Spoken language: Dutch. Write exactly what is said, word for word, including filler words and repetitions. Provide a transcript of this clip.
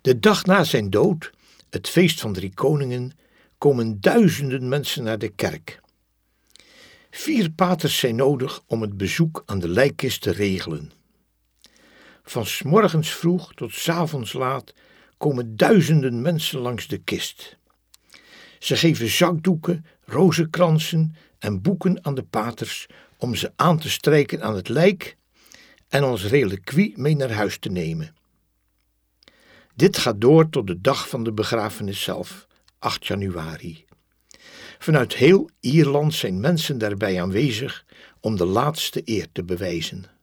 De dag na zijn dood, het feest van Drie Koningen, komen duizenden mensen naar de kerk. Vier paters zijn nodig om het bezoek aan de lijkkist te regelen. Van 's morgens vroeg tot 's avonds laat komen duizenden mensen langs de kist. Ze geven zakdoeken, rozenkransen en boeken aan de paters om ze aan te strijken aan het lijk en als reliquie mee naar huis te nemen. Dit gaat door tot de dag van de begrafenis zelf, acht januari. Vanuit heel Ierland zijn mensen daarbij aanwezig om de laatste eer te bewijzen.